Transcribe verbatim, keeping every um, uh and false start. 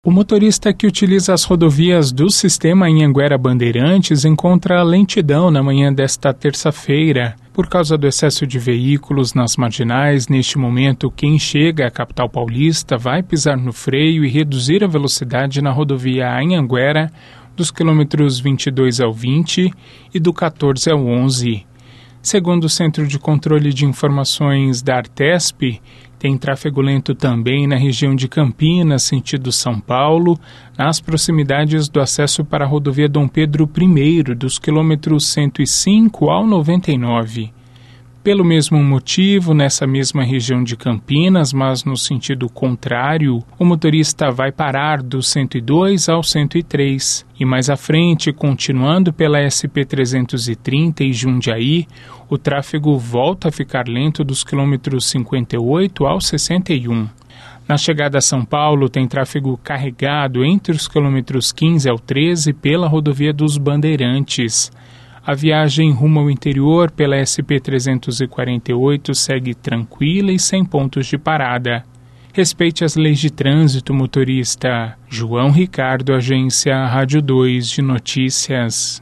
O motorista que utiliza as rodovias do sistema Anhanguera Bandeirantes encontra lentidão na manhã desta terça-feira. Por causa do excesso de veículos nas marginais, neste momento, quem chega à capital paulista vai pisar no freio e reduzir a velocidade na rodovia Anhanguera dos quilômetros vinte e dois ao vinte e do quatorze ao onze. Segundo o Centro de Controle de Informações da Artesp, tem tráfego lento também na região de Campinas, sentido São Paulo, nas proximidades do acesso para a rodovia Dom Pedro I, dos quilômetros cento e cinco ao noventa e nove. Pelo mesmo motivo, nessa mesma região de Campinas, mas no sentido contrário, o motorista vai parar do cento e dois ao cento e três. E mais à frente, continuando pela S P trezentos e trinta e Jundiaí, o tráfego volta a ficar lento dos quilômetros cinquenta e oito ao sessenta e um. Na chegada a São Paulo, tem tráfego carregado entre os quilômetros quinze ao treze pela rodovia dos Bandeirantes. A viagem rumo ao interior pela S P trezentos e quarenta e oito segue tranquila e sem pontos de parada. Respeite as leis de trânsito, motorista. João Ricardo, Agência Rádio dois de Notícias.